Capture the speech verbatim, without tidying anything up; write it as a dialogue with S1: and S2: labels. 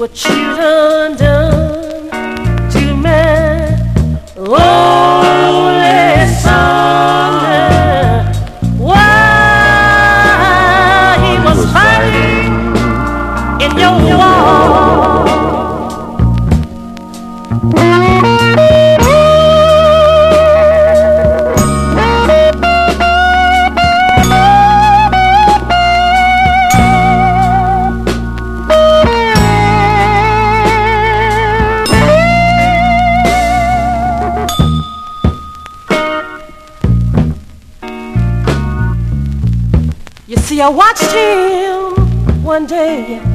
S1: what you done done to me. Only son, while he was fighting in your war. You see, I watched him one day